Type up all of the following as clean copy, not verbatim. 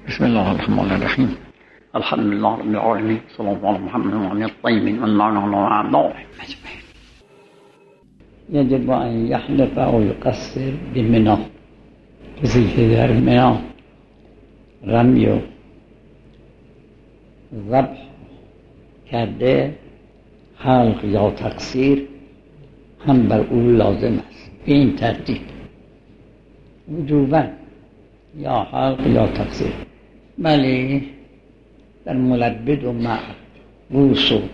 بسم الله الرحمن الرحیم. الحمد لله رب العالمین، صلی الله علی محمد و علی الطیبین واللعنة على أعدائهم أجمعین. یجب ان یحلف او یقصر بمنی. کسی که در منی رمی و ذبح کرده، حلق یا تقصیر هم بر او لازم است به این ترتیب: وجوباً یا حلق یا تقصیر. ولی در ملبد و معبوس و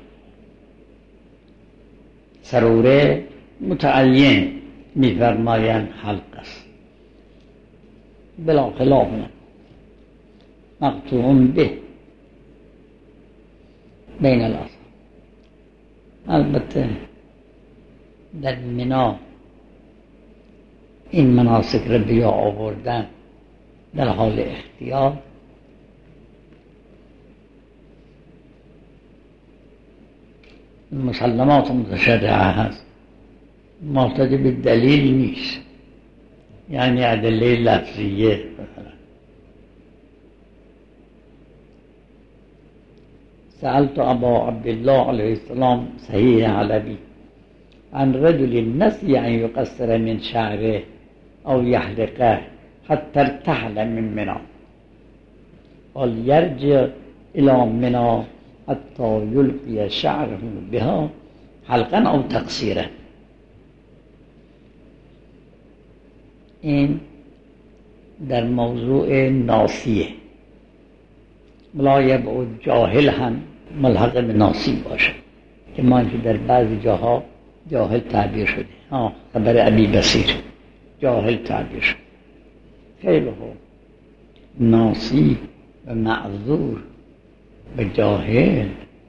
سروره متعین می‌فرمایند حلق است، بلا خلاف مقطوع به بین الآثار. البته در منی این مناسک را بیا آوردن در حال اختیار مسلمات متشرعه هست، محتاج به دلیل نیست، یعنی ادله لفظیه. مثلا سألت ابا عبدالله علیه السلام صحیح علوی عن رجل نسی ان یقصر من شعره او یحلقه حتی ارتحل من منی وليرجع الى منی حتی یلقی شعره بها حلقا او تقصیرا. این در موضوع ناسیه. لا یبعد جاهل هم ملحق به ناسی باشه، که ما که در بعضی جاها جاهل تعبیر شده. خبر ابی بصیر جاهل تعبیر شده. خیلی خوب، ناسی و معذور و جاهل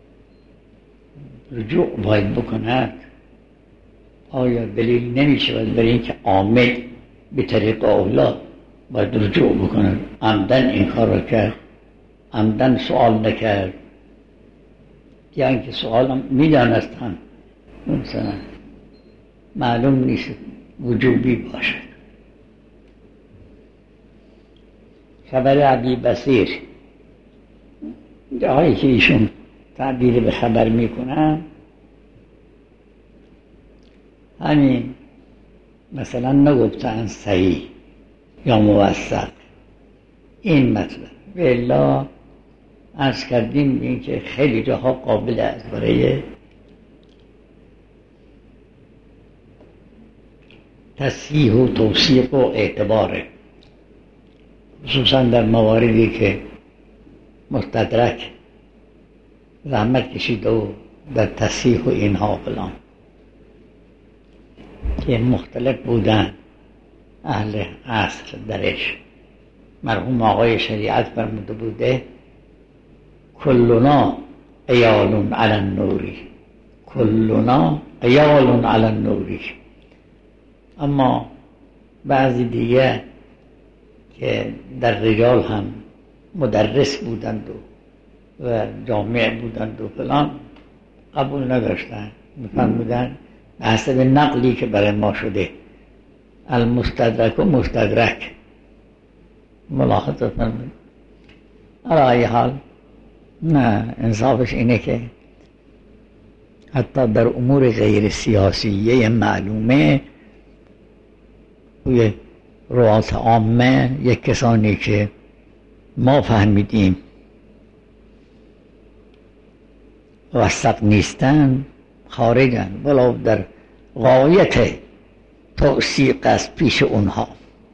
رجوع باید بکند. آیا دلیل نمیشود برای اینکه عامل به طریق اولا باید رجوع بکند؟ عمدن این کار را کرد، عمدن سوال نکرد، یا اینکه سوال هم میدانستن مثلا معلوم نیست وجوبی باشد. خبر ابی بصیر جاهایی که ایشون تعبیر به خبر میکنن، همین مثلا نگفتن صحیح یا موثق این مطلب. والله عرض کردیم این که خیلی جاها قابل است برای تصحیح و توثیق و اعتباره، خصوصا در مواردی که مستدرک زحمت کشیده و در تصحیح و اینها فلان که مختلف بودن اهل عصر درش. مرحوم آقای شریعت فرموده بوده کلنا عیال علی النوری، کلنا عیال علی النوری. اما بعضی دیگه که در رجال هم مدرس بودند و جامع بودند و فلان قبول نداشتن، میفرمودن به حسب نقلی که برای ما شده المستدرک و مستدرک. ملاحظه فرمودن. علی حال نه، انصافش اینه که حتی در امور غیر سیاسیه معلومه توی رؤساء عامه یک کسانی که ما فهمیدیم وسط نیستن خارجن، ولو در غایت توثیق است پیش اونها.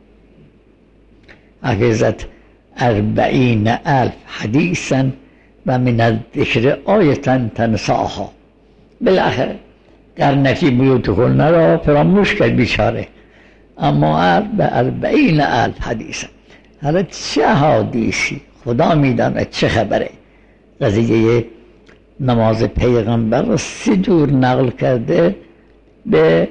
حفظت 40,000 حدیثا و من الذکر آیتا تنساها. بالاخره قرنفی بیوتکن را فراموش کرد بیچاره، اما 40,000 حدیث. حالا چه حدیثی خدا میداند چه خبره. قضیه نماز پیغمبر را 3 جور نقل کرده به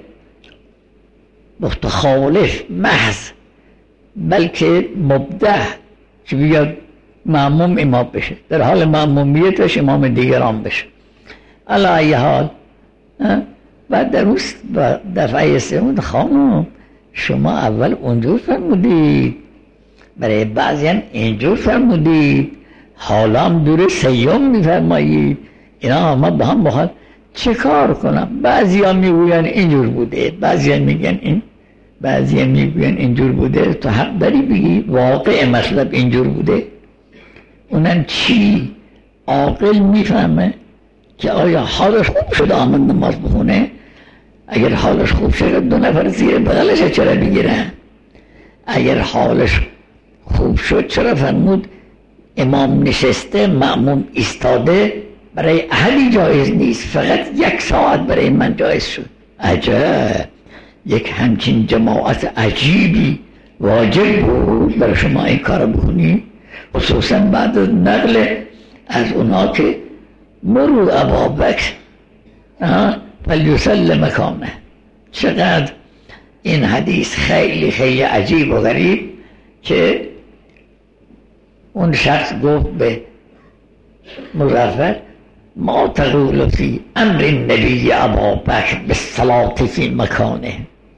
متخالف محض، بلکه مبدع که بیاد مأموم امام بشه، در حال مأمومیتش امام دیگران بشه. علی ای حال بعد در دفعه سوم خانم شما اول اونجور فرمودید برای بعضی هم اینجور فرمودید، حالا هم دور سیوم میفرمایید. اینا ما با هم بخواد چه کار کنم؟ بعضی ها میگوین اینجور بوده، بعضی ها میگن این، بعضی ها میگوین اینجور بوده. تو حق داری بگی واقع مطلب اینجور بوده. اونم چی؟ عاقل میفهمه که آیا حالش خوب شده آمد نماز بخونه؟ اگر حالش خوب شده 2 نفر زیر بغلش چرا بگیره؟ اگر حالش خوب شد چرا فرمود امام نشسته مأموم ایستاده؟ برای احدی جایز نیست، فقط 1 ساعت برای من جایز شد. عجب، یک همچین جماعت عجیبی واجب بود برای شما این کار بکنی، خصوصا بعد از نقل از اونا که مرو ابابکر فلیصلی مکانه. چقدر این حدیث خیلی خیلی عجیب و غریب که اون شخص گفت به مظفر ما تقول فی امر النبی ابابکر بالصلاة فی مکانه.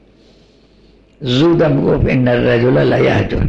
زودم گفت ان الرجل لا یهجر،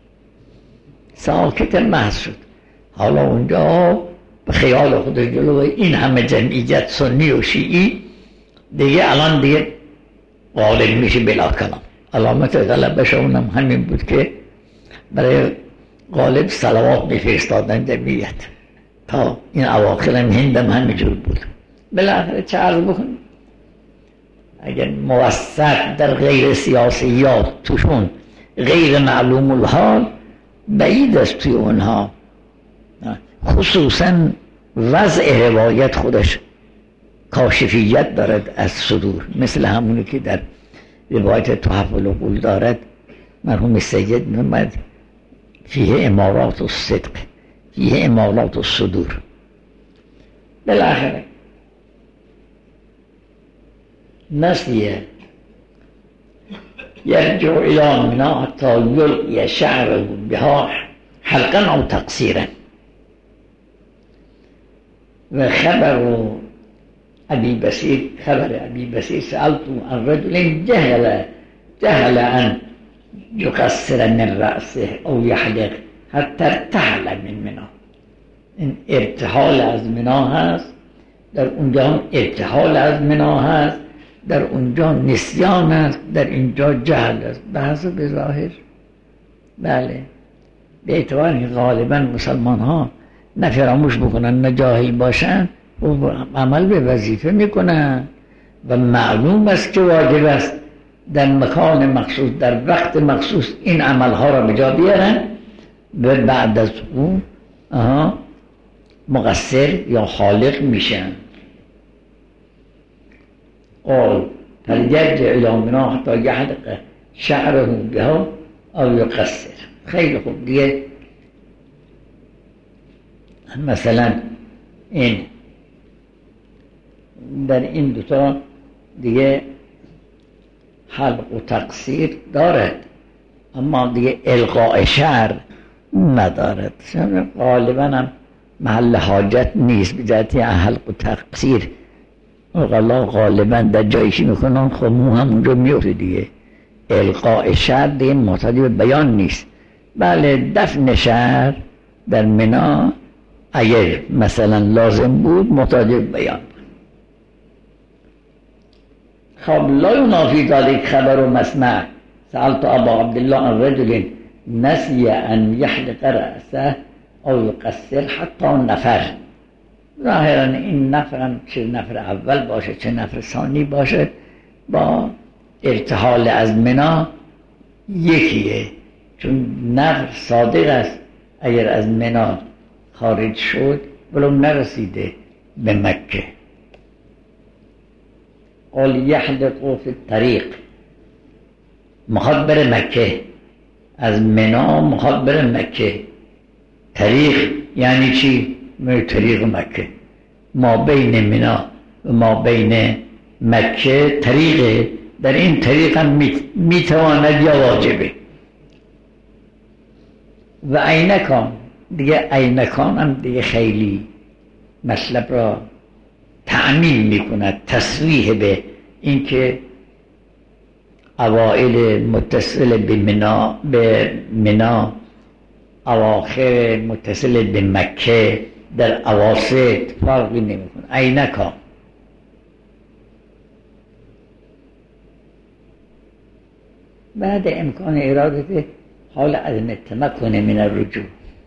ساکت محض شد. حالا اونجا به خیال خودش جلوی این همه جمعیت سنی و شیعی دیگه الان دیگه غالب میشه بلا کلام. علامت غلبش اونم همین بود که برای غالب صلوات میفرستادن جمعیت. تا این اواخر هم هندم همینجور بود. بالاخره چه عرض بکنم، اگر موثق در غیر سیاسیات توشون غیر معلوم الحال بعید است توی اونها، خصوصا وضع روایت خودش کاشفیت دارد از صدور، مثل همونی که در روایت تحف العقول دارد مرحوم سید محمد فیه امارات الصدق فیه امارات الصدور. بالاخره نسیه یرجع الى منا حتی یلقی شعره بها حلقا او تقصیرا. و خبر ابی بصیر سألت عن رجل جهل ان يقصر من رأسه او يحلق حتی ارتحل من منا. این ارتحال از منا هست، در اونجا ارتحال از منا هست، در اونجا نسیان است، در اینجا جهل است. به حسب ظاهر بله، به اعتبار غالبا مسلمان ها نه فراموش بکنن نه جاهل باشن و عمل به وظیفه میکنن و معلوم است که واجب است در مکان مخصوص در وقت مخصوص این عملها را به جا بیارن و بعد از اون مقصر یا خالق میشن. قال فلیرجع الی منا حتی یحلق شعره بها او یقصر. خیلی خوب دیگه مثلا این در این دوتا دیگه حلق و تقصیر دارد اما دیگه القاء شعر ندارد. غالبا هم محل حاجت نیست به جهت حلق و تقصیر. غالبا در جایشی میکنن خب مو هم اونجا میفته دیگه. القاء شعر دیگه محتاج به بیان نیست. بله دفن شعر در منا اگر مثلا لازم بود محتاج به بیان. خب لا ینافی ذلک خبر و مسمع. سألت ابا عبدالله عن رجل نسی ان یحلق رأسه او یقصر حتی نفر. ظاهرا این نفرم چه نفر اول باشه چه نفر ثانی باشه با ارتحال از منا یکیه، چون نفر صادق است اگر از منا خارج شد ولو نرسیده به مکه. قال یحلق فی الطریق، مخاطب بره مکه، از منا مخاطب بره مکه. طریق یعنی چی؟ طریق مکه، ما بین منا و ما بین مکه طریقه، در این طریق هم میتواند یا واجبه. و عینکان دیگه، عینکان هم دیگه خیلی مطلب را تعمیل میکند، تصریح به اینکه اوائل متصل به منا اواخر متصل به مکه در اواسط فرقی نمیکنه. عینکا بعد امکان اراده حال عدم التمکن من الرجوع،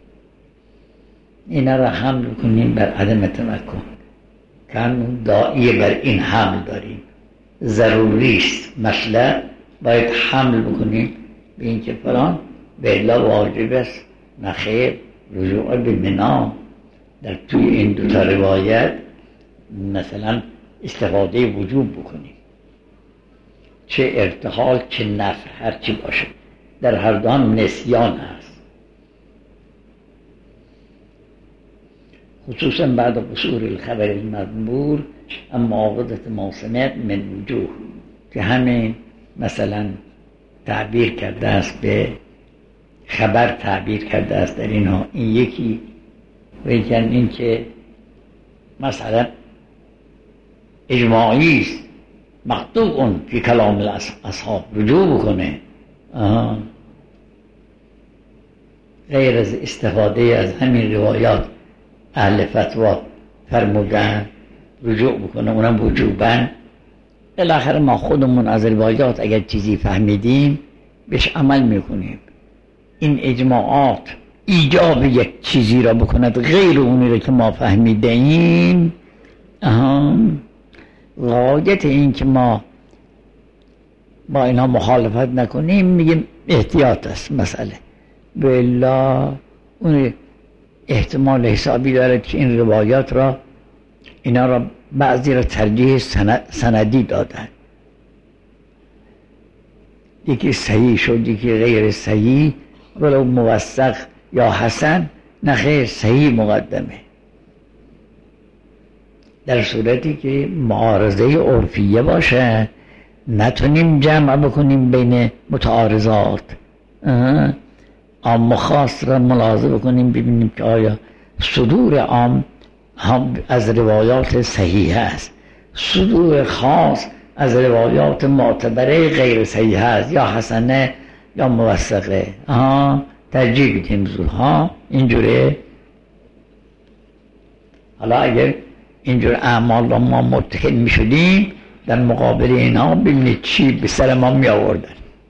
اینا را حمل کنیم بر عدم تمکن، کن داعیه بر این حمل داریم، ضروری است مثلا باید حمل بکنیم به اینکه فلان به الا واجب است. نخیر، رجوع به بنا در توی این دوتا روایت مثلا استفاده وجوب بکنیم، چه ارتحال چه نفع هرچی باشه، در هر دو هم نسیان هست، خصوصا بعد قصور الخبر المذکور اما عاقبت ما سمعت من وجوه که همین مثلا تعبیر کرده است، به خبر تعبیر کرده است در اینها. این یکی ویکن این که مثلا اجماعی است مقطوع فی کلام اصحاب رجوع بکنه، غیر از استفاده از همین روایات اهل فتوا فرمودن رجوع بکنه، اونم وجوبن. بالاخره ما خودمون از روایات اگر چیزی فهمیدیم بهش عمل میکنیم. این اجماعات ایجاب یک چیزی را بکند غیر اونی را که ما فهمیده ایم، غایت این که ما با اینا مخالفت نکنیم میگیم احتیاط است مسئله، بلا اون احتمال حسابی دارد که این روایات را اینا را بعضی را ترجیح سندی دادن، یکی صحیح شد یکی غیر صحیح، ولو موثق یا حسن، نخیر صحیح مقدمه. در صورتی که معارضه عرفیه باشه نتونیم جمع بکنیم بین متعارضات، عام و خاص را ملاحظه بکنیم ببینیم که آیا صدور عام هم از روایات صحیح است، صدور خاص از روایات معتبره غیر صحیح است، یا حسنه یا موثقه. ترجیح بدیم زورها اینجوره. حالا اگر اینجور اعمال را ما متکل می شدیم در مقابل اینا ببینید چی به سر ما می آوردن.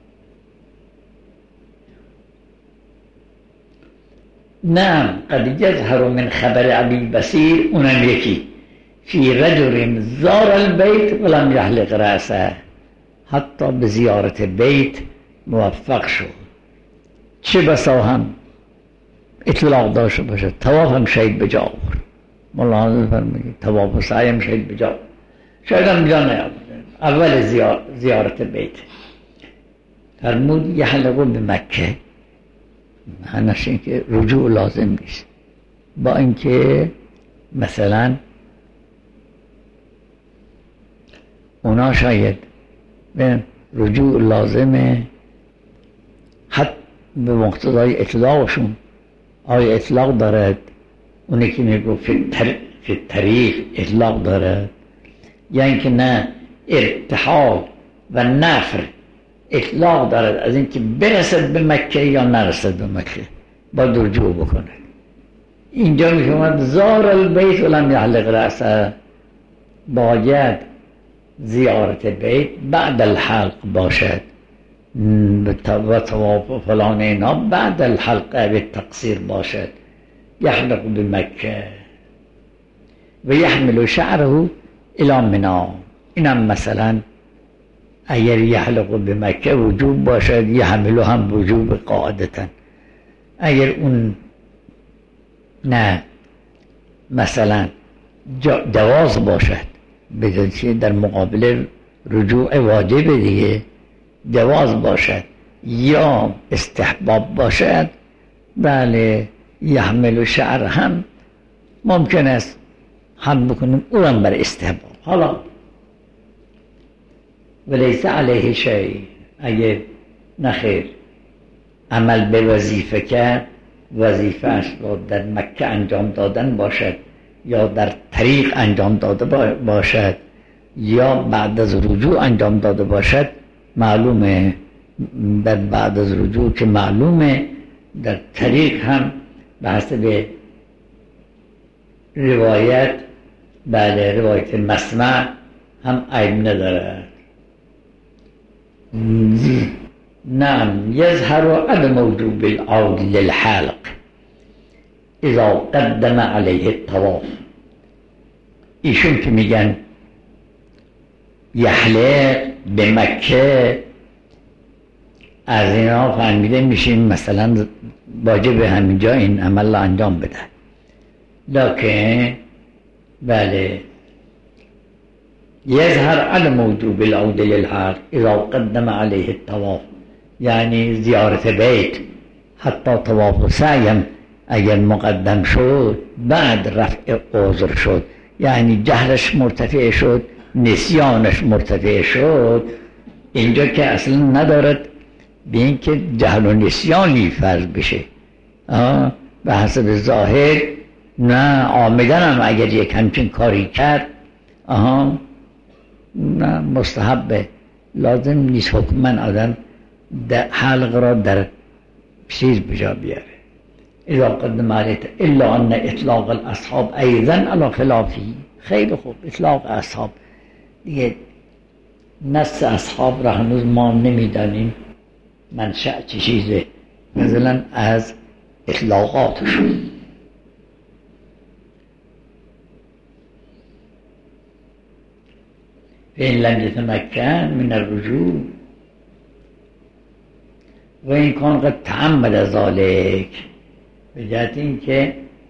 نه قد یظهر من خبر ابی بصیر، اونم یکی فی رجل زار البیت ولم یحلق رأسه، حتی به زیارت بیت موفق شد، چه بسا هم اطلاق داشته باشه، طواف هم شاید به جا آورد. مولانا فرمود طواف و سعی هم شاید به جا، شاید هم به جا نیاورد. اول زیارت بیت فرمود یحلقو به مکه، معنیش این که رجوع لازم نیست، با اینکه مثلا اونا شاید به رجوع لازمه حتی به مقتضای اطلاقشون. آیا اطلاق دارد؟ اونی که میگو فی طریق اطلاق دارد، یا اینکه نه ارتحال و نفر اطلاق دارد از اینکه برسد به مکه یا نرسد به مکه باید رجوع بکنه. اینجا میگوید زار البیت ولم یحلق رأسه، باید زیارت بیت بعد الحلق باشد و طواف فلان اینا بعد الحلقه به تقصیر باشد. یحلق به مکه و یحمل شعره الی منی، اینم مثلا اگر یحلق به مکه وجوب باشد یحمل هم وجوب قاعدتا. اگر اون نه مثلا جواز باشد بدون در مقابل رجوع واجب دیگه جواز باشد یا استحباب باشد، بله یحمل شعر هم ممکن است هم بکنیم اونم بر استحباب. حالا ولیس علیه شیء، اگر نخیر عمل به وظیفه کرد، وظیفه‌اش را در مکه انجام دادن باشد یا در طریق انجام داده باشد یا بعد از رجوع انجام داده باشد، معلومه بعد از رجوع که معلومه در طریق هم به حسب روایت بله روایت مسمع هم عیب ندارد. نعم یظهر عدم وجوب العود للحلق اذا قدم علیه الطواف. ایشون که میگن یحلق به مکه، از اینا فهمیده میشیم مثلا واجب همینجا این عمل را انجام بده، لکن بله یظهر عدم وجوب العود للحلق اذا قدم علیه الطواف، یعنی زیارت بیت حتی طواف و سعی اگر مقدم شد بعد رفع عذر شد، یعنی جهلش مرتفع شد، نسیانش مرتفع شد، اینجا که اصلا ندارد به این که جهل و نسیانی فرض بشه. به حسب ظاهر نه، عامدن هم اگر یک همچین کاری کرد نه مستحبه، لازم نیست حکمن آدم حلق را در چیز بجا بیاره. اذا قدم علیه الا ان اطلاق الاصحاب ایضا علی خلافی. خیلی خوب، اطلاق اصحاب دیگه نص اصحاب را هنوز ما نمیدانیم منشأ چه چیزه، مثلا از اطلاقاتشون. فإن لم يتمكن من الرجوع و این کان قد تعمد ذلك، به جهت این که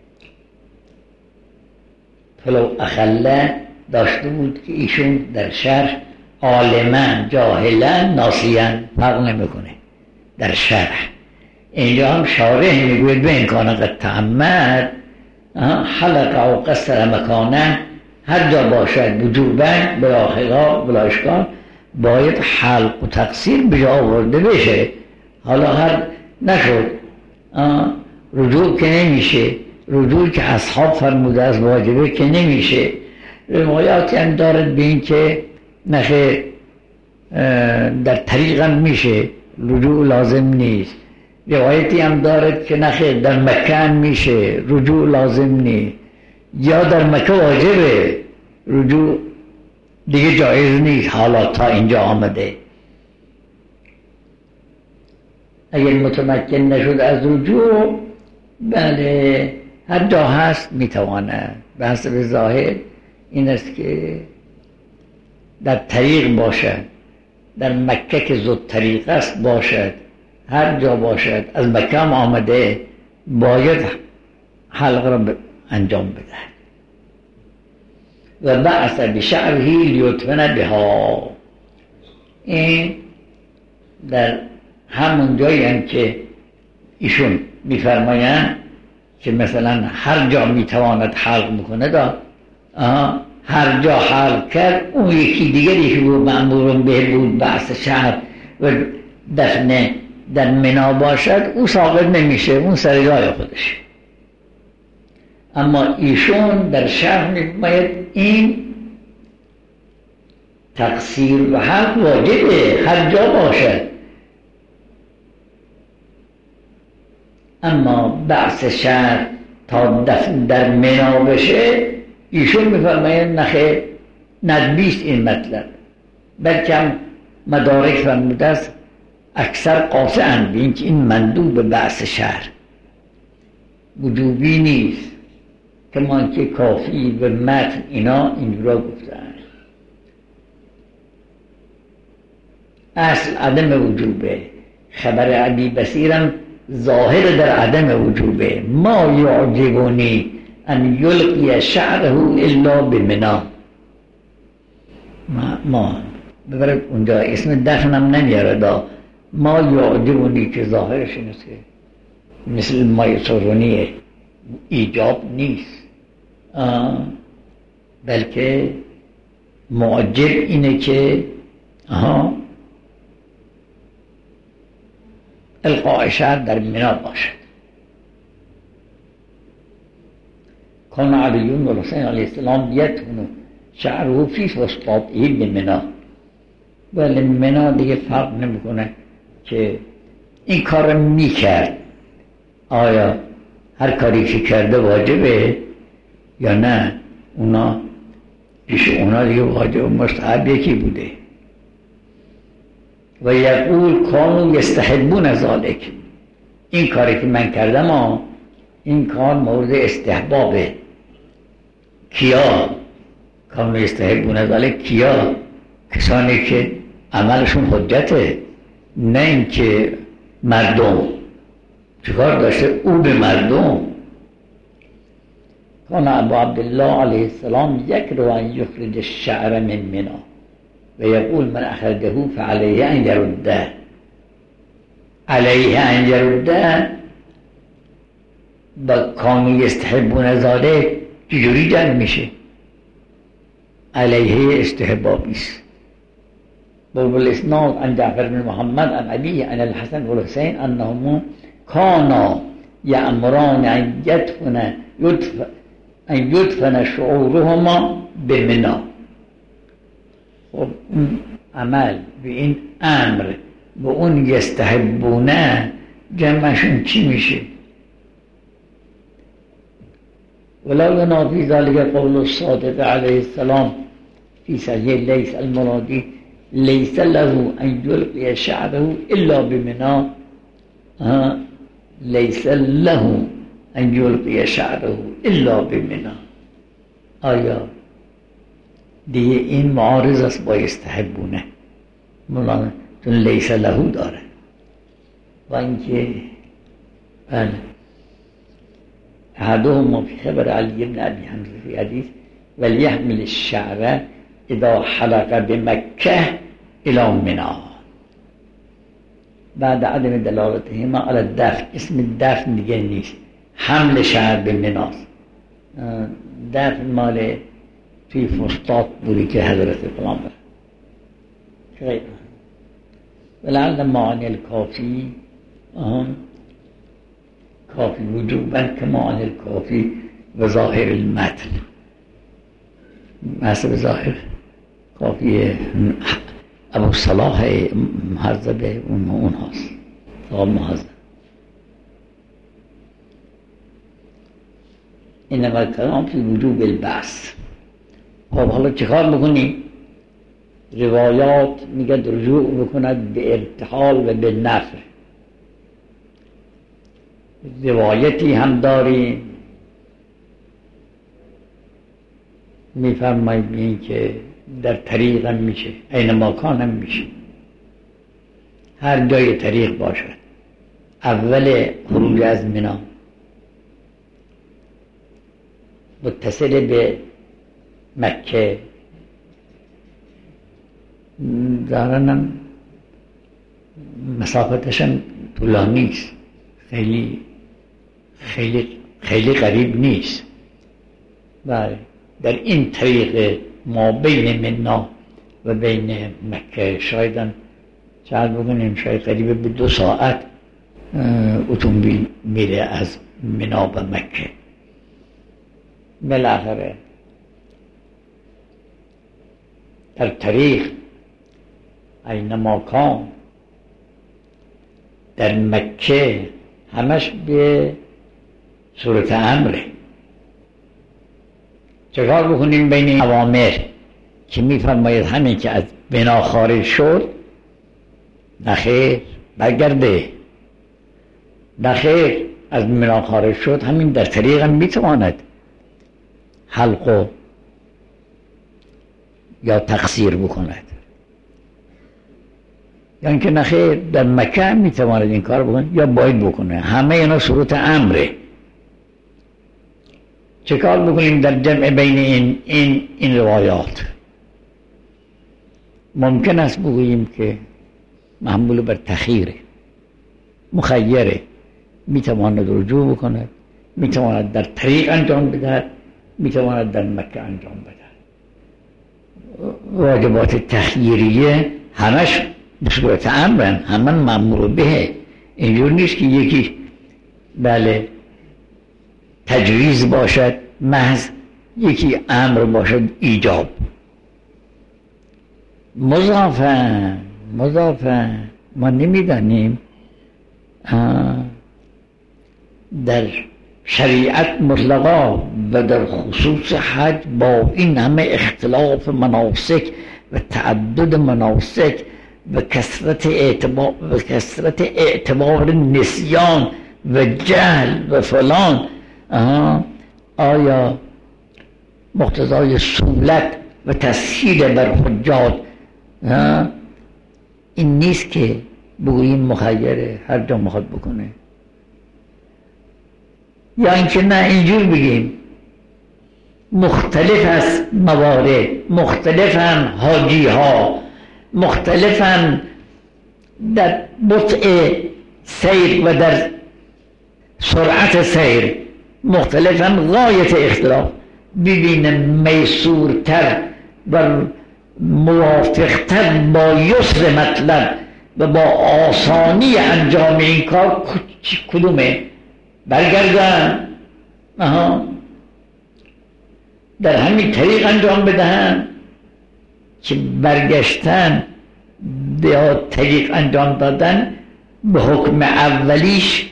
فلو اخله داشته بود که ایشون در شرح عالما جاهلا ناسیا فرق نمیکنه در شرح. اینجا هم شارح میگوید به این کان قد تعمد حلق او قصر مکانه، هر جا باشد وجوبا بلا خلاف بلا اشکال باید حلق و تقصیر بجا آورده بشه. حالا هر نشد رجوع که نمیشه، رجوع که اصحاب فرموده از واجبه که نمیشه. روایاتی هم دارد به این که نخیر در طریق هم میشه، رجوع لازم نیست. روایتی هم دارد که نخیر در مکه هم میشه، رجوع لازم نیست. یا در مکه واجبه، رجوع دیگه جایز نیست. حالا تا اینجا آمده اگر متمکن نشد از رجوع بله هر جا هست میتواند. به حسب ظاهر این است که در طریق باشد، در مکه که زود طریق است باشد، هر جا باشد، از مکه هم آمده باید حلق را انجام بده. و بعث بشعره لیطمن بها، این در همون جایی هم که ایشون میفرمایند که مثلا هر جا میتواند حلق بکنه، هر جا حلق کرد، اون یکی دیگری که بود مأمور به بود بعث شهر و دفن در منا باشد، او ساقط نمیشه، اون سر جای خودش. اما ایشون در شهر میفرماید این تقصیر و حق واجبه هر جا باشد، اما بعث شهر تا دفن در منا بشه ایشون میفرماید نخیر ندبیست این مطلب، بلکه هم مدارک فرموده است اکثر قاطعاً به اینکه این مندوب بعث شهر وجوبی نیست، کمان که کافی و متن اینا اینجورا گفتن. اصل عدم وجوبه، خبر عبی بصیرم ظاهر در عدم وجوبه. ما یعجبونی ان یلقی شعره الا بمنا، ما ببرد اونجا اسم دفنم نمیاره دا، ما یعجبونی که ظاهرش این است که مثل ما یسرونیه، ایجاب نیست، بلکه معجب اینه که القاء شعر در منا باشد. کان علی و حسین علیه السلام یتونو شعره فی فسطاطه بمنا، ولی منا دیگه فرق نمیکنه که این کار میکرد آیا هر کاری که کرده واجبه یا نه؟ اونا پیش اونا دیگه واجب مستحب یکی بوده. و یقول کانوا یستحبون ذلک، این کاری که من کردم این کار مورد استحبابه. کیا کانوا یستحبون ذلک؟ کیا؟ کسانی که عملشون حجته، نه اینکه مردم. چیکار داشته او به مردم؟ کان ابو عبدالله علیه السلام یکره ان یخرج الشعر من منی و یقول من اخرجه فعلیه ان یرده. علیه ان یرده با کانوا یستحبون ذلک چجوری جمع میشه؟ علیه استحبابی است. بالاسناد عن جعفر بن محمد عن ابيه عن الحسن والحسين انهما كانا يأمران ان يدفن شعورهما بمنى. خب عمل به این امر به اون یستحبونه جمعشون چی میشه؟ ولا ينافي ذلك قول الصادق عليه السلام في صحيح ليس المرادي ليس له ان يلقي شعره الا بمنى. ليس له ان يلقي شعره الا بمنى. آیا دیگه این معارض است با یستحبونه؟ مولانا چون لیس له داره. و اینکه بله احدهما في خبر علي بن ابي حمزه في حديث وليحمل الشعر اذا حلق بمكه الى منى بعد عدم دلالتهما على الدفن. اسم الدفن دیگه نیست، حمل شعر به مناست. دفن مال توی فسطاط بودی که حضرت پیامبر خیلی ولعل معانی الکافی کافی وجوباً که معانی الکافی و ظاهر المتن حسب ظاهر کافی ابو صلاح محذب اون هاست صاحب محذب. اینما کلام فی وجوب البعث. خب حالا چیکار بکنی؟ روایات میگه رجوع بکند به ارتحال و به نفر. روایتی هم داریم میفرماییم که در طریق هم میشه، این مکان هم میشه، هر جای طریق باشد. اول خروج از منی متصل به مکه ظاهراً مسافتشم طولانی است، خیلی قریب نیست. بله در این طریق ما بین منی و بین مکه شاید چند بکنیم شاید قریب به 2 ساعت اتومبیل میره از منی به مکه. بالاخره در طریق اینما کان در مکه همش به صورت امره. چکار بکنیم بین این اوامر که میفرماید همین که از بنا خارج شد نخیر برگرده، نخیر از بنا خارج شد همین در طریق هم میتواند حلق یا تقصیر بکند، یا اینکه نخیر در مکه هم میتواند این کار بکنه یا باید بکنه. همه اینا صورت امره. چه کار بکنیم در جمع بین این روایات؟ ممکن است بگوییم که محمول بر تخییره، مخیره، میتواند رجوع بکنه، میتواند در طریق انجام بده، میتواند در مکه انجام بده. واجبات تخییریه همش به صورت امرن، همه مأمور به. اینجور نیست که یکی بله تجویز باشد محض، یکی امر باشد ایجاب. مضافن ما نمیدانیم در شریعت مطلقا و در خصوص حج با این همه اختلاف مناسک و تعدد مناسک و کثرت اعتبار نسیان و جهل و فلان، آیا مقتضای سهولت و تسهیل بر حجاج این نیست که بگوییم مخیره هر جا میخواد بکنه؟ یا اینکه نه اینجور بگیم مختلف از موارد، مختلفن حاجی ها، مختلفن در بطء سیر و در سرعت سیر، مختلفن غایت اختلاف، ببینه میسورتر و موافقتر با یسر مطلب و با آسانی انجام این کار کدومه؟ برگردن در همین طریق انجام بدهن که برگشتن یا طریق انجام دادن به حکم اولیش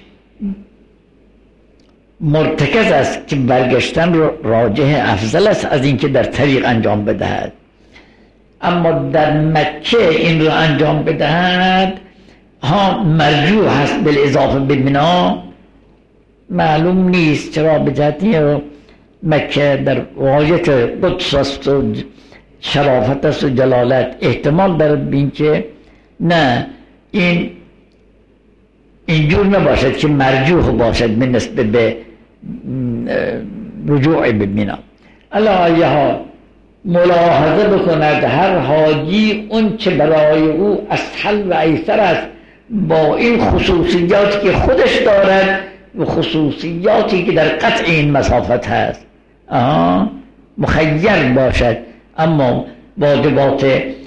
مرتکز است که برگشتن راجح افضل است از اینکه در طریق انجام بدهد. اما در مکه این رو انجام بدهد مرجوح هست بالاضافه به مینا، معلوم نیست چرا به جهتی مکه در غایت قدس است و شرافت است و جلالت، احتمال دارد بین که نه این اینجور نباشد که مرجوح باشد به نسبت به رجوع به مینا. علی حال ملاحظه بکند هر حاجی اون چه برای او اسهل و ایسر است با این خصوصیاتی که خودش دارد و خصوصیاتی که در قطع این مسافت هست مخیر باشد. اما واجبات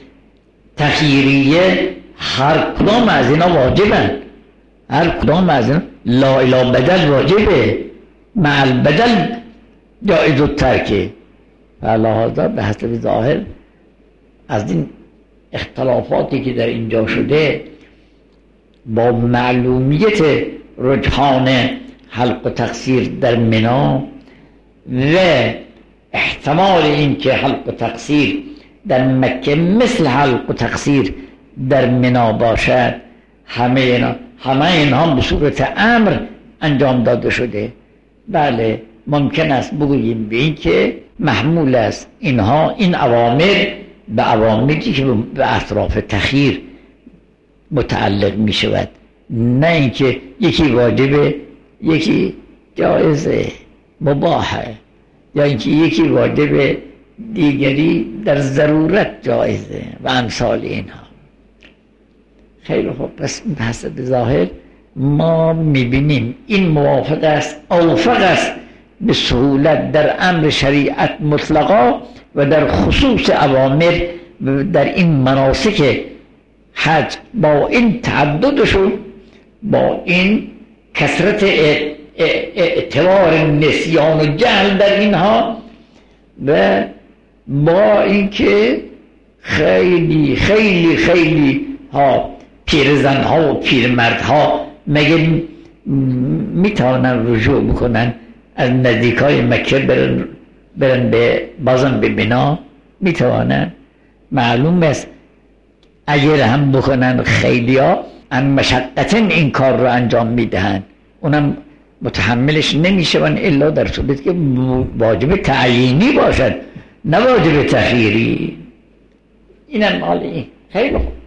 تخییریه هر کدام از اینا واجبن، هر کدام از اینا لا اله بدل واجبه، مع البدل جایز الترکه. فلهذا به حسب ظاهر از این اختلافاتی که در اینجا شده با معلومیت رجحان حلق و تقصیر در مینا و احتمال این که حلق و تقصیر در مکه مثل حلق و تقصیر در مینا باشد، همه اینها به صورت امر انجام داده شده. بله ممکن است بگوییم به این که محمول است اینها، این اوامر به اوامری که به اطراف تخییر متعلق می شود، نه اینکه یکی واجبه یکی جایزه مباحه، یا اینکه یکی واجبه دیگری در ضرورت جایزه و امثال اینها. خیلی خوب، پس حسب ظاهر ما میبینیم این موافق است، اوفق است به سهولت در امر شریعت مطلقا و در خصوص اوامر در این مناسک حج با این تعددشون، با این کثرت اعتبار نسیان و جهل در اینها و با اینکه خیلی خیلی خیلی پیرزن ها و پیرمرد ها مگه میتوانن رجوع بکنن از نزدیکای مکه برن به بازم به بنا؟ میتوانن؟ معلوم است اگر هم بکنن خیلی ها ان مشقتن این کار رو انجام میدهن، اونم متحملش نمیشون الا در صورت که واجب تعیینی باشد نه واجب تخییری. اینم مالی. خیلی خوب،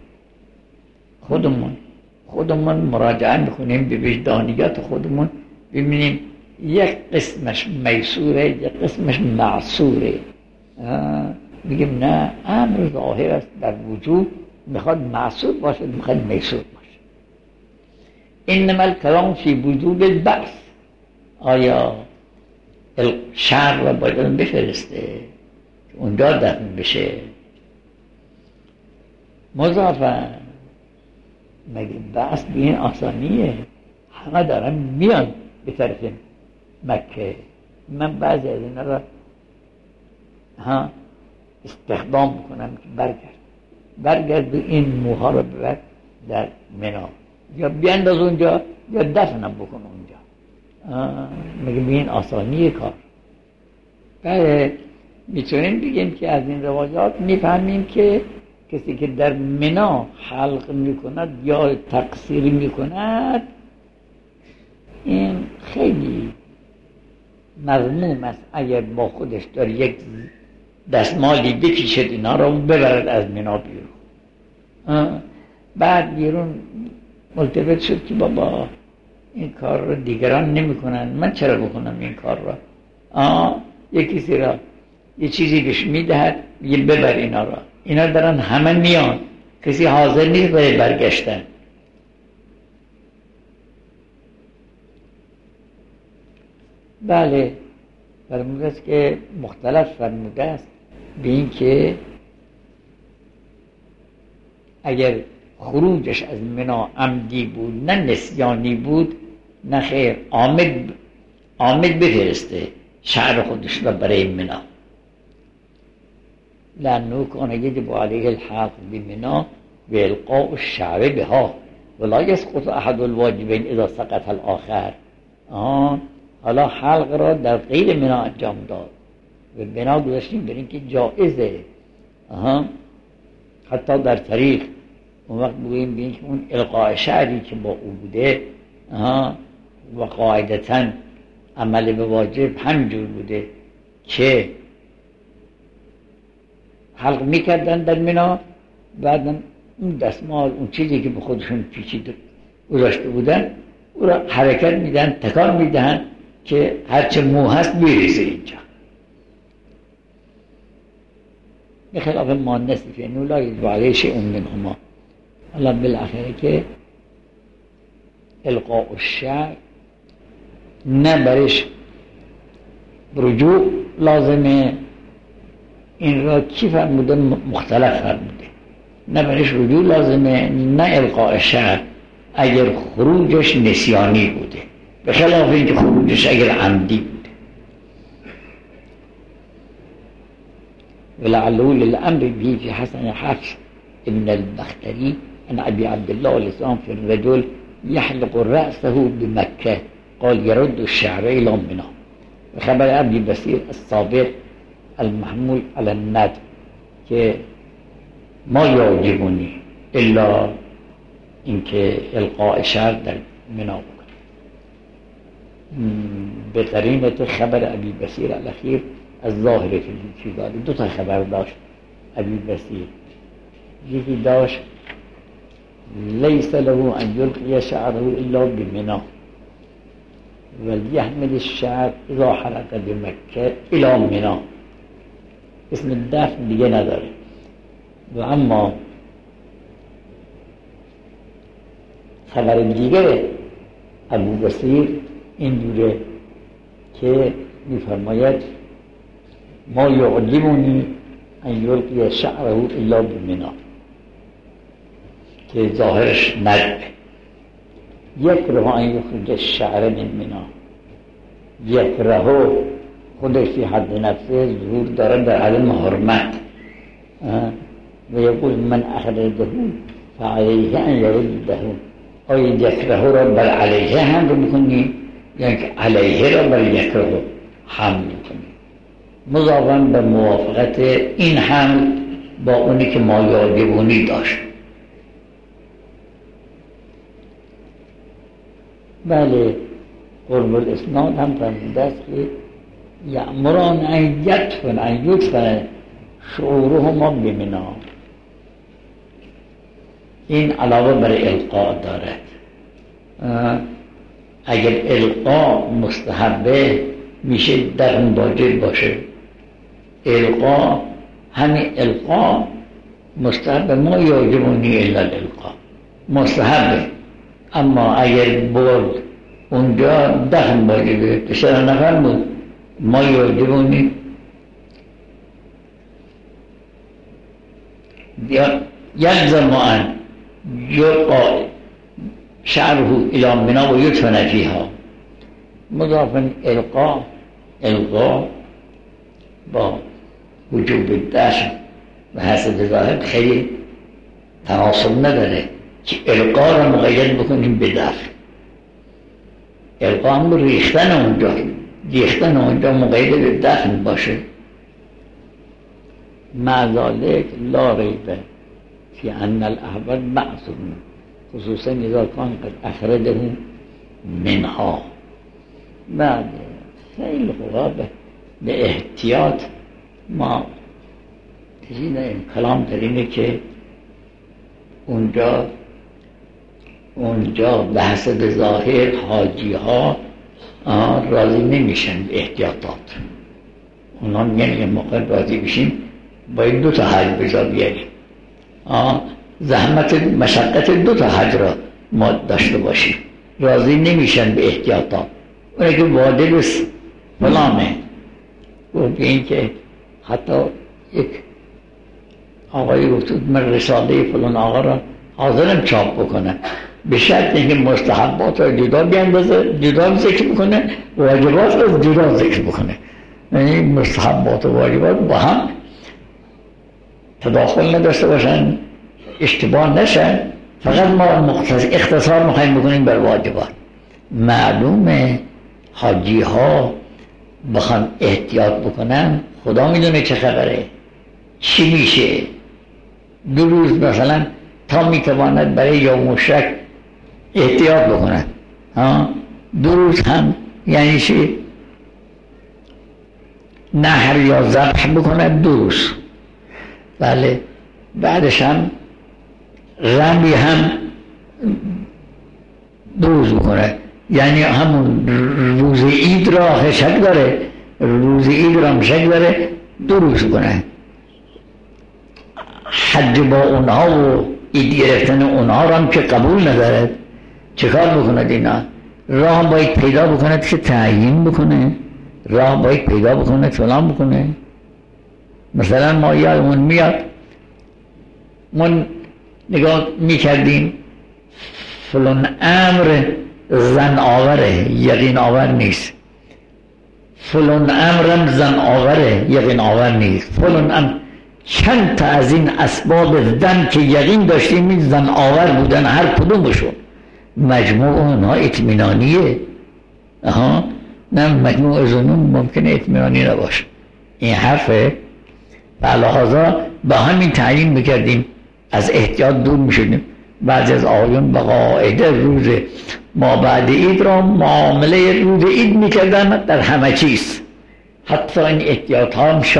خودمون مراجعه میکنیم به وجدانیات خودمون، ببینیم یک قسمش میسوره یک قسمش معصوره. میگیم نه امر ظاهر است در وجود، میخواد معصور باشه میخواد میسور باشه. انما الکلام فی وجود البعث، آیا شهر رو باید بفرسته اونجا دفن بشه مضافن؟ مگه بحث به این آسانیه؟ همه دارن میان به طرف مکه. من بعضی از اینا را استخدام بکنم که برگرد به این موها رو ببر در مینا، یا بیانداز اونجا یا دفنم بکن اونجا. مگه به این آسانی کار؟ بله، میتونیم بگیم که از این روایات میفهمیم که کسی که در منا حلق میکند یا تقصیر میکند این خیلی مذموم است. اگر با خودش داره یک دستمالی بکشد اینا رو ببرد از منا بیرون، بعد بیرون ملتفت شد که بابا این کار رو دیگران نمی کنن، من چرا بکنم این کار رو؟ یک کسی را یه چیزی بهش میدهد یه ببر اینا را، اینا دارن همه میان، کسی حاضر نیست برای برگشتن. بله، فرموده است که مختلف فرموده است به این که اگر خروجش از منا عمدی بود نه نسیانی بود، نه خیر، عامد بفرسته شعر خودش را برای منا، لأنه كان يجب عليه الحاق بمنا وإلقاء الشعر بها ولا يسقط أحد الواجبين إذا سقط الآخر. حالا حلق را در غیر منا انجام داد و بنا گذاشتیم بریم که جائزه، حتی در طریق اون وقت بگوییم بین که اون القاء شعری که با او بوده و قاعدتاً عمل به واجب همجور بوده که حلق میکردن در منا، بعد اون دستمال اون چیزی که به خودشون پیچیده گذاشته بودن او را حرکت میدن، تکان میدهن که هرچه مو هست بیریزه اینجا، بخلاف ما نصف انه لا یجب علیه شیء منهما. الله بالاخره که القاء الشعر نه برش رجوع لازمه، این را کی فرموده؟ مختلف فرموده. نه برش رجوع لازمه، نه القاء شعر اگر خروجش نسیانی بوده، به خلاف اینکه خروجش اگر عمدی بوده. ولعله للامر به في حسن حفص ابن البختري عن ابي عبد الله الاسلام في الرجل يحلق رأسه بمكة قال يرد الشعر الى منى. خبر ابي بصير السابق المحمول على الند که ما یعجبنی الا اینکه القاء شعر در منا بکن. به قرینت خبر ابی بصیر الاخیر از ظاهر فی داره دو تا خبر داشت ابی بصیر. یکی داشت لیس له ان یلقی شعره الا بمنا ولیحمل الشعر اذا حرق بمکه الى منا، اسم دفن دیگه نداره. و اما خبر دیگه ابو بصیر این دوره که میفرماید ما یعجبنی ان یلقی شعره الا بمنا، که ظاهرش نداره. یکره ان یخرج الشعر من منا، یکره خودش فی حد نفسه ظهور داره در عالم حرمت و یقول من اخرجه فعلیه ان یرده. آیا یکره را بر علیه حمل میکنی یا که علیه را بر یکره حمل میکنی؟ مضافاً به موافقت این حمل با اونی که ما یعجبنی داشت. بله، قرب الاسناد هم فرموده است که یأمران ان یدفن شعورهما بمنا. این علاوه بر القاء دارد. اگر القاء مستحبه میشه دفن واجب باشه. القاء همین القاء مستحبه، ما یعجبنی الا الالقاء مستحبه، اما اگر برد اونجا دفن واجبه. چرا نفرمود ما یعجبنی؟ یلزم ان یلقا شعره الى منا و یدفن فیها. مضافاً القا با وجوب دفن و حسب ظاهر خیلی تناسب نداره که القا را مقید بکنیم به دفن. القا هم ریختن اونجا مقید به دفن باشه. مع ذلك لا ریب فی ان الاحبار معصوم، خصوصا اذا کان قد اخرجه منها. بعد خیلی خوبه به احتیاط ما کلام در اینه که اونجا به حسب ظاهر حاجی ها راضی نمیشن به احتیاطات. اونا میگن که موقع راضی بشیم باید 2 تا حج بجا بیاریم، زحمت مشقت 2 تا حج را ما داشته باشیم. راضی نمیشن به احتیاطات. اونه که واجب فلانه و به این که حتی یک آقایی گفتود من رساله فلان آقا را حاضرم چاپ بکنه، به شرط اینکه مستحبات را جدا بیندازه، جدا ذکر بکنه، واجبات را جدا ذکر بکنه. یعنی مستحبات و واجبات با هم تداخل نداشته باشن، اشتباه نشن. فقط ما اختصار میخوایم بکنیم بر واجبات. معلومه حاجی ها بخوان احتیاط بکنن، خدا میدونه چه خبره، چی میشه. 2 روز مثلا تا میتواند برای یوم شک احتیاط بکنن، 2 روز هم یعنی چی؟ نحر یا ذبح بکنن 2 روز. بله بعدش هم رمی هم 2 روز بکنه، یعنی همون روز عید را شک داره، روز عید را هم شک داره، 2 روز کنه. حج با اونها و عید گرفتن اونها را هم که قبول ندارد، چه کار بکند اینا؟ راه باید پیدا بکند که تعیین بکنه، راه باید پیدا بکنه فلان بکنه. مثلا ما یادمون میاد من نگاه میکردیم فلان امر زن آوره یقین آور نیست، فلان امرم زن آوره یقین آور نیست، فلان امر چند تا از این اسباب زن که یقین داشتیم این زن آور بودن هر کدومشون، مجموع اونها اطمینانیه. نه مجموع زنون ممکنه اطمینانی نباشه. این حرفه. بلحاظا با همین تعیین میکردیم، از احتیاط دور میشدیم. بعضی از آقایون به قاعده روز ما بعد عید را معامله روز عید میکردن در همه چیز، حتی این احتیاط ها هم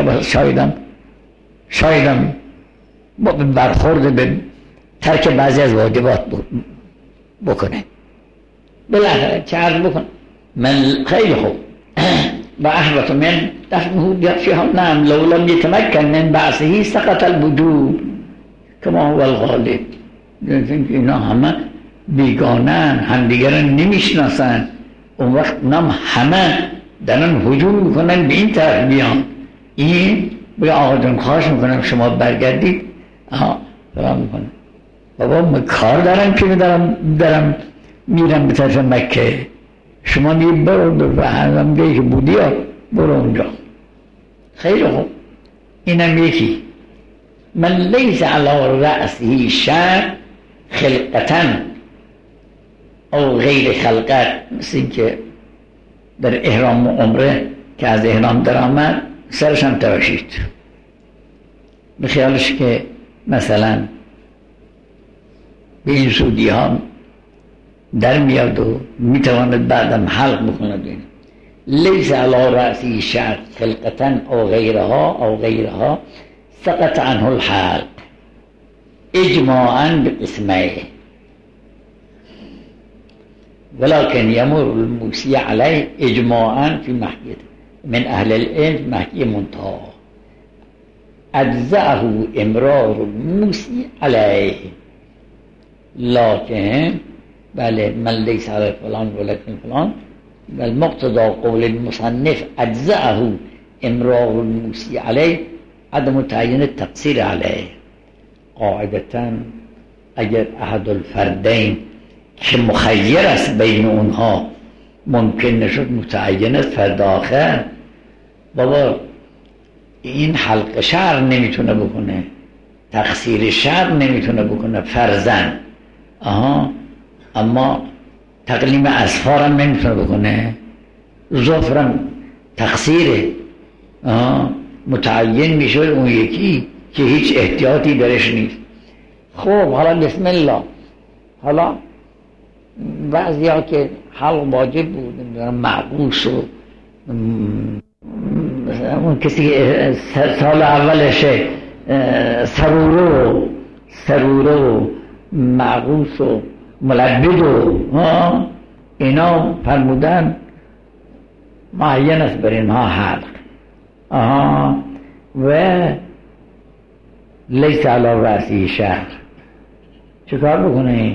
شایدم برخورد به ترک بعضی از واجبات بکنه. بالاخره چه عرض بکن من خیلی خوب و احبت من دفنه بیفشیها نعم لو لم يتمكن من بعثه سقط الوجوب کما هو الغالب. اینا همه بیگانن، همدیگر نمیشناسن، اون وقت نام همه دارن هجوم میکنن به این طرف بیان. این به آقا جان خواهش میکنم شما برگردید. دارم میکنم بابا من کار دارم که دارم میرم به طرف مکه، شما میگید برو و هم دیگه که بودی برو اونجا. خیلی خوب. اینم یکی من لیس علی رأسه شعر خلقتاً او غیر خلقت، مثل این که در احرام عمره که از احرام در آمد سرش هم تراشید، به خیالش که مثلا به این سودی ها در میاد و میتواند بعدم حلق بکند. لیس علی رأسی شعر خلقتاً او غیرها سقط عنه الحلق اجماعاً بقسمه ولكن يمر الموسي عليه اجماعاً في محكية من اهل العلم محكية منتهى اجزأه امرار الموسي عليه لكن بله من ليس على فلان ولكن فلان بل مقتضى قول المصنف اجزأه امرار الموسي عليه عدم تعیین التقصیر علیه. قاعدتاً اگر احد الفردین که مخیر است بین اونها ممکن نشد متعین است فرد آخر، بابا این حلق شعر نمیتونه بکنه، تقصیر شعر نمیتونه بکنه فرزن، اما تقلیم اظفارم نمیتونه بکنه، ظفرم تقصیره، متعین میشه اون یکی که هیچ احتیاطی درش نیست. خب حالا بسم الله، حالا بعضی ها که حلق واجب بود، معقوس و اون کسی که سال اولشه سروره و معقوس و ملبد و اینا فرمودن معین است بر اینها حلق. و لیس علی رأسی شهر، چکار بکنه؟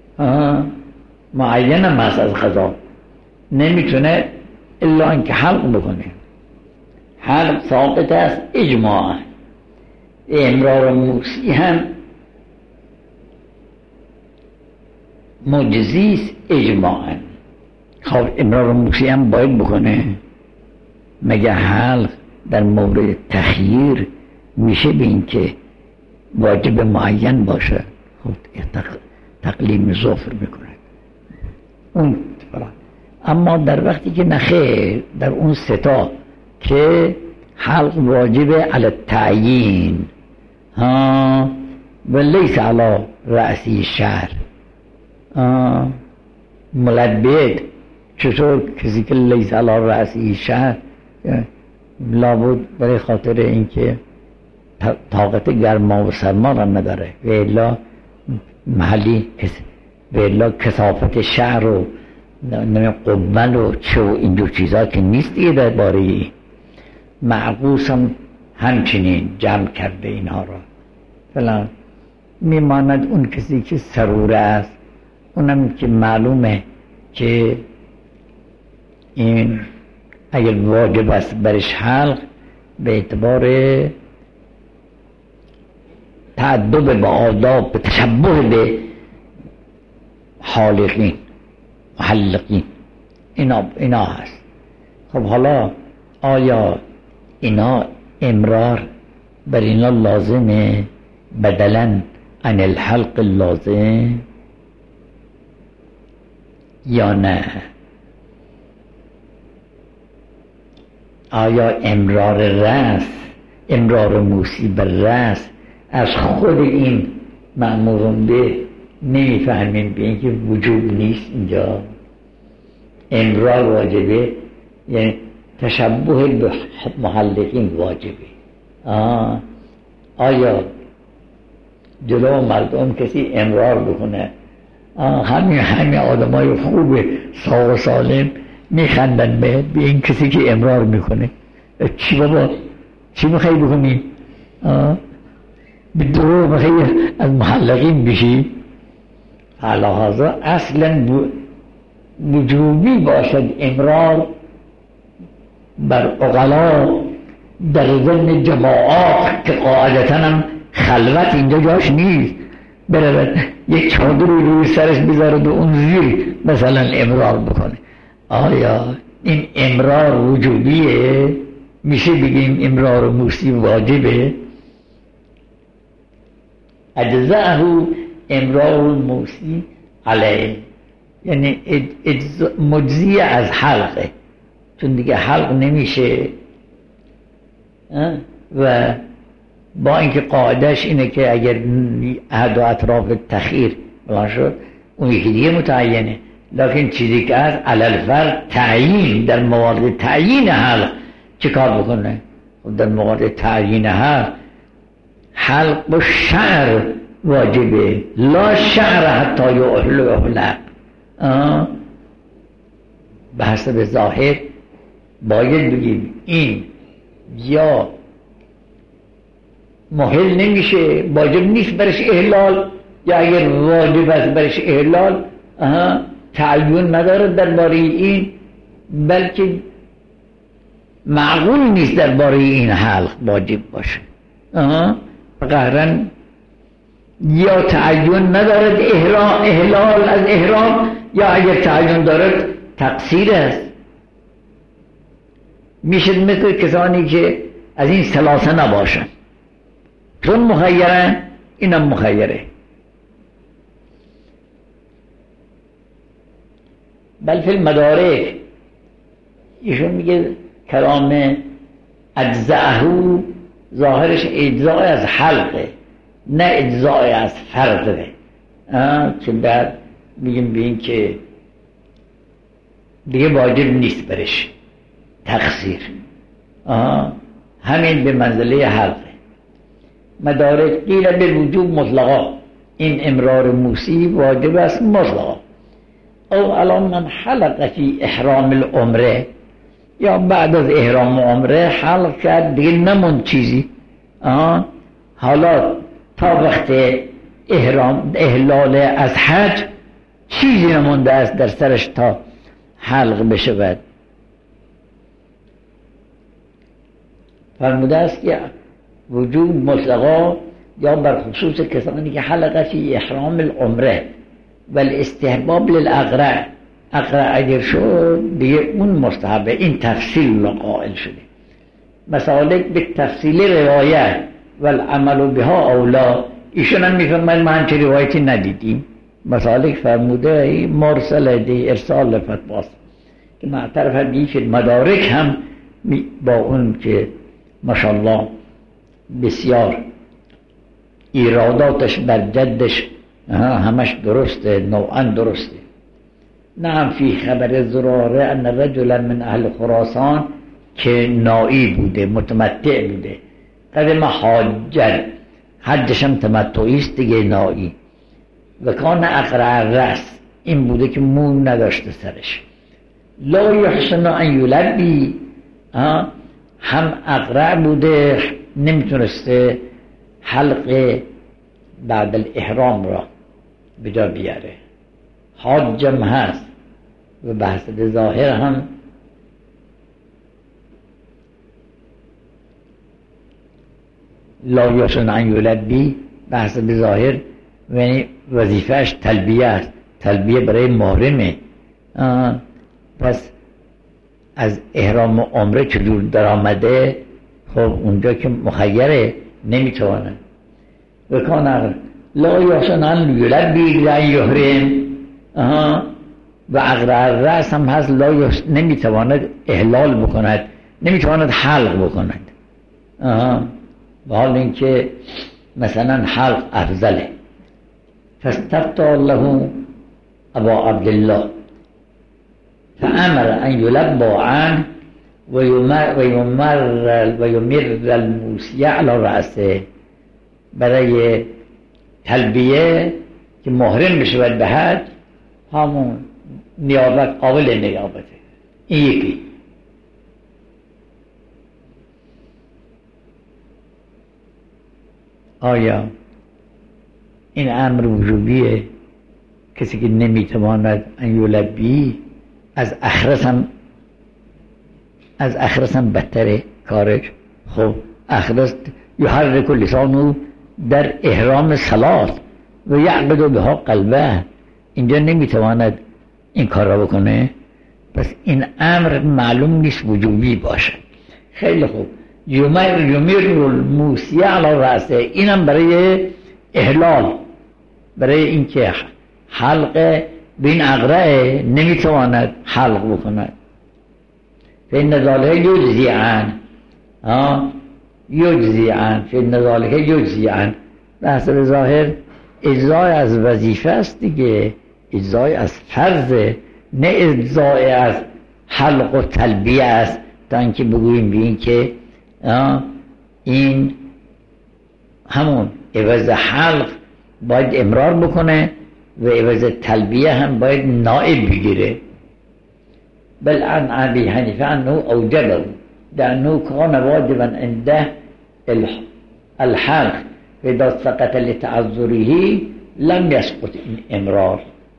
معین هم هست از قضا، نمیتونه الا اینکه حلق بکنه. حلق ثابت است اجماعا. امرار موسی هم مجزی است اجماعا. خب امرار موسی هم باید بکنه، مگه حلق در مورد تخییر میشه به این که واجب معین باشه؟ خب تقلیم ظفر میکنه اون فرا. اما در وقتی که نخیر در اون ستا که حلق واجب علی التعیین و لیس علی رأسی شهر، ملبد چطور کسی که لیس علی رأسی شهر لابد برای خاطر اینکه طاقت گرما و سرما را نداره و الا محلی و الا کثافت شهر و قبل و چه و اینجور چیزها که نیست دیگه در باره معقوس هم همچنین جمع کرده اینها را فلان. میماند اون کسی که سروره است، اونم که معلومه که این اگر واجب است برش حلق به اعتبار تعدد با آداب به تشبه به حالقین محلقین اینا هست. خب حالا آیا اینا امرار بر اینا لازمه بدلا عن الحلق لازم یا نه؟ آیا امرار رأس، امرار موسی بر رأس از خود این مأمورون به نمیفهمیم به اینکه وجوب نیست اینجا؟ امرار واجبه یعنی تشبه به محلقین واجبه. آیا جلو مردم کسی امرار بکنه همین آدمای خوب ساق و سالم میخندن به این کسی که امرار میکنه؟ چی بابا چی میخوایی بکنی؟ به درو میخوایی از محلقین بشی؟ لحاظا اصلا وجوبی باشد امرار بر عقلا در ضمن جماعات که قاعدتا هم خلوت اینجا جاش نیست، برود یک چادر روی سرش بذارد و اون زیر مثلا امرار بکنه. آیا این امرار وجوبیه؟ میشه بگیم امرار موسی واجبه؟ اجزاءه امرار موسی علیه، یعنی مجزی از حلقه، چون دیگه حلق نمیشه و با اینکه قاعدش اینه که اگر احد و اطراف تخیر بلان شد اون یکی دیگه متعینه، لیکن چیزی که از علل فرد تعیین در موارد تعیین حلق چه کار بکنه؟ در موارد تعیین حلق و شعر واجبه، لا شعر حتی یحلق. به حسب ظاهر باید بگیم این یا محل نمیشه، واجب نیست برش احلال، یا اگر واجب است برش احلال تعین نداره درباره این، بلکه معقول نیست درباره این حلق واجب باشه. قهرن یا تعین ندارد احلال از احرام، یا اگر تعین دارد تقصیر است. میشه مثل کسانی که از این ثلاثه نباشن، چون مخیرن اینم مخیره. بل فی المدارک ایشون میگه کلام اجزاءه ظاهرش اجزاء از حلقه نه اجزاء از فرده که بعد میگیم به این که دیگه واجب نیست برش تقصیر همین به منزله حلقه. مدارک قیل به وجوب مطلقا، این امرار موسی واجب است مطلقا. او الان من حلق فی احرام العمره، یا بعد از احرام عمره حلق کرد دیگه نموند چیزی، حالا تا وقت احلال از حج چیزی نمونده است در سرش تا حلق بشود. فرموده است که وجوب مطلقا یا بر خصوص کسانی که حلق فی احرام العمره و الاستحباب للاقرع، اقرع اگر شد دیگه اون مستحبه، این تفصیل قائل شده. مسالک به تفصیل روایت و العمل بها اولا، ایشون هم میفرماید ما همچه روایتی ندیدیم. مسالک فرموده مرسل دی ارسال فتواست که معترف بیش مدارک هم با اون که ماشاءالله بسیار ایراداتش بر جدش همش درسته، نوعا درسته. نعم فی خبر زراره ان رجلا من اهل خراسان که نائی بوده، متمتع بوده، قدم حاجر، حجش هم تمتعیست دیگه، نائی، و کان اقرع الرأس، این بوده که مو نداشته سرش. لا یحسن ان یلبی، هم اقرع بوده نمیتونسته حلق بعد الاحرام را به جا بیاره، حاجم هست و بحث ظاهر هم لا یحسن ان یلبی، بحث ظاهر یعنی وظیفهش تلبیه است، تلبیه برای محرمه. پس از احرام عمره که دور در آمده، خب اونجا که مخیره نمیتونه. و کان لا یحسن ان یلبی لا یحرم، و اقرع الرأس هم هست، نمیتواند احلال بکند، نمیتواند حلق بکند، به حال اینکه مثلا حلق افضله. فاستفتى له ابا عبدالله فامر ان یلبى عنه و یمر الموسی علی رأسه، برای تلبیه که محرم بشود به حج، همون نیابت قابل نیابته. این یکی. آیا این امر وجوبیه؟ کسی که نمیتواند ان یلبی، از اخرس هم بدتره کارش. خب اخرس یحرک لسانو در احرام صلات و یعقد بها قلبه، اینجا نمیتواند این کار را بکنه، پس این امر معلوم نیست وجوبی باشه. خیلی خوب. یمر الموسی علی رأسه، اینم برای احلال، برای اینکه حلق به این اقرع نمیتواند حلق بکند. فإن ذلك یجزی عنه، یجزی عنه، فإن ذلك یجزی عنه. به حسب ظاهر اجزای از وظیفه است دیگه، اجزای از فرضه، نه اجزای از حلق و تلبیه است. تا اینکه بگوییم به این که این همون عوض حلق باید امرار بکنه و عوض تلبیه هم باید نائب بگیره. بل عن ابی حنیفه انه اوجبه لانه کان واجبا عنده الحلق و اذا سقط لتعذره لم يسقط امرار.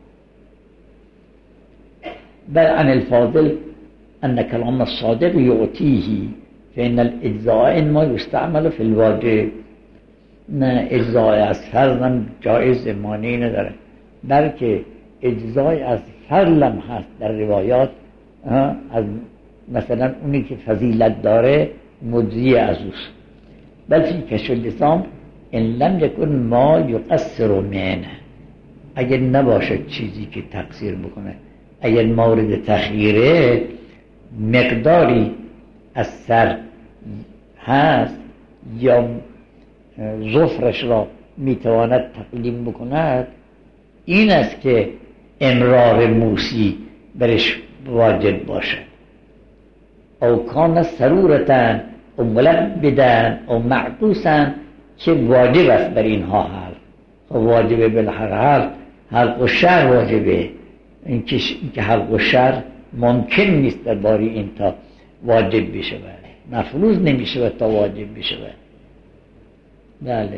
بل عن الفاضل ان كلام الصادق يعطيه فإن الإجزاء ما يستعمل في الواجب. نه اجزای از فرضم جایز مانعی نداره، بلکه اجزای از فرضم هست در روایات، از مثلا اونی که فضیلت داره مجزی از اوست. بل فی کشف اللسان ان لم یکن ما یقصر منه، اگر نباشد چیزی که تقصیر بکنه، اگر مورد تخییره مقداری از سر هست یا ظفرش را میتواند تقلیم بکند، این است که امرار موسی برش واجب باشد. او کان سرورتن او ملبدن او معکوسن که واجب است بر اینها حلق. خب واجبه بالحق حلق و شعر واجبه. این که حلق و شعر ممکن نیست در باری این تا واجب بشود، مفروض نمیشه تا واجب بشود. بله.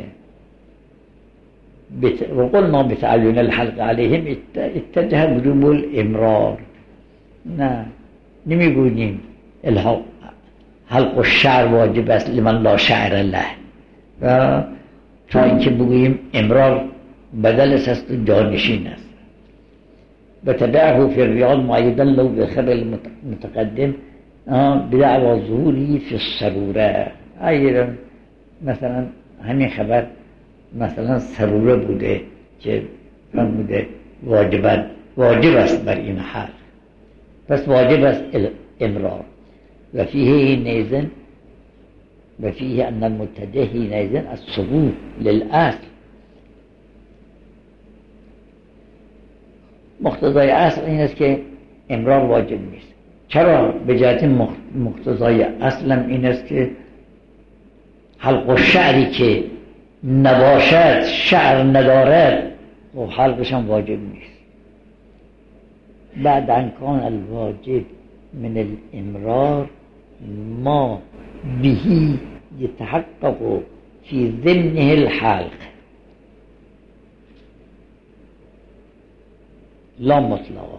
وقلنا بتعین الحلق علیهم اتجه وجوب الامرار. نه نمیگوییم حلق الشعر واجب است لمن لا شعر له، و تا اینکه بگوییم امرار بدلش است و جانشین است. بتبعه فی الریاض معیدا له بخبر المتقدم بدعوى ظهوری فی السروره. اگر مثلا همین خبر مثلا سروره بوده که فرموده واجب است بر این حال، پس واجب است امرار. و فیه نیزن و فیه ان المتجه نیزن الثبوت للأصل. مقتضای اصل این است که امرار واجب نیست. چرا؟ به جهت مقتضای اصلم این است که حلق و شعری که نباشد، شعر ندارد، و حلقش هم واجب نیست. بعد ان کان الواجب من الامرار ما بهی یتحقق فی ضمنه الحلق لا مطلقا.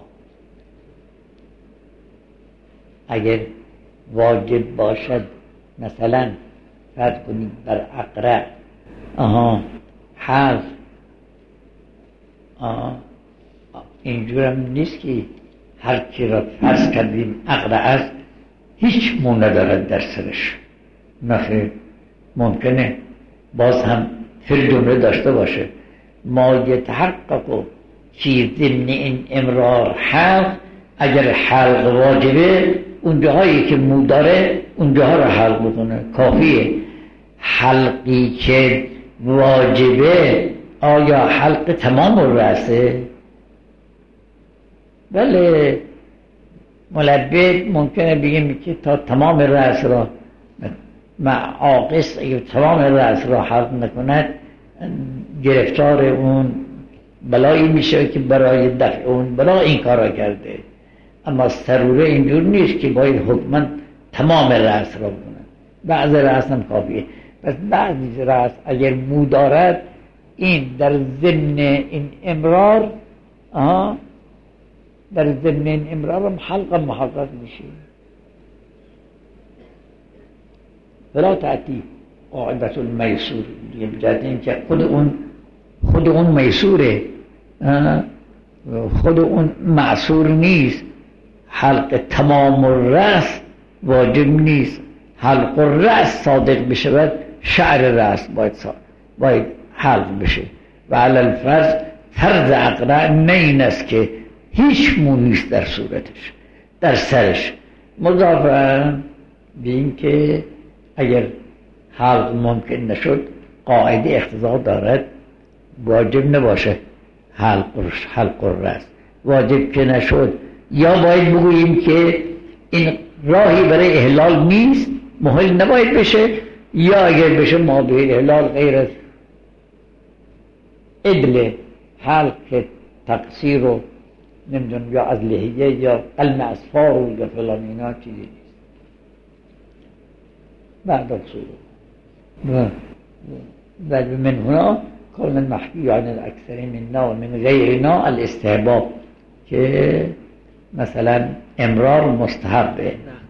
اگر واجب باشد مثلا فرض کنید بر اقرع حلق، اینجورم نیست که هر کی را فرض کردیم اقرع است هیچ مو ندارد در سرش. نخیر، ممکنه باز هم فی جمله داشته باشه. ما یتحقق فی ضمن این امرار حلق، اگر حلق واجبه اون جاهایی که مو داره اون جاها را حلق بکنه، کافیه. حلقی که واجبه آیا حلق تمام الرأسه؟ بله، ملبد ممکنه بگیم که تا تمام رأس را معاقص اگر تمام رأس را حلق نکند گرفتار اون بلایی میشه که برای دفع اون بلا این کار را کرده. اما سروره اینجور نیست که باید حکما تمام رأس را بکنه، بعض رأس هم کافیه. پس بعضی رأس اگر مو دارد این در ضمن این امرار در ضمن این امرار هم حلق محقق میشه. ولا تعطی قاعدت المیسور، بجهت این که خود اون میسوره، خود اون معصور نیست. حلق تمام الرأس واجب نیست. حلق الرأس صادق بشود شعر رأس باید حلق بشه. و علی الفرض فرض اقرع نه این است که هیچ مو نیست در صورتش، در سرش، مضافاً به این که اگر حلق ممکن نشد قاعده اقتضا دارد واجب نباشه حلق الرأس. واجب که نشد یا باید بگوییم که این راهی برای احلال نیست، محل نباید بشه، یا اگر بشه ما به احلال غیر از عدل حلق تقصیر و نمیدونم یا از لحیه یا قلم اصفار و یا فلان اینا چیزی نیست. بعد اصول و من هنا کل المحکی عن الاکثر مننا و من غیرنا الاستحباب، که مثلا امرار مستحبه